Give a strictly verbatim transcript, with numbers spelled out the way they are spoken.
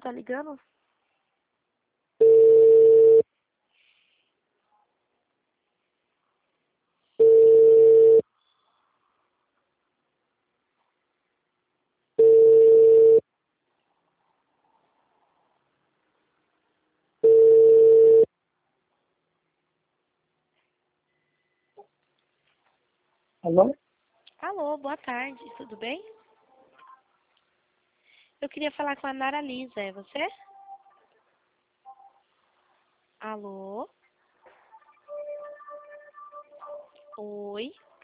tá ligando? Alô? Alô, boa tarde, tudo bem? Eu queria falar com a Nara Lisa, é você? Alô? Oi?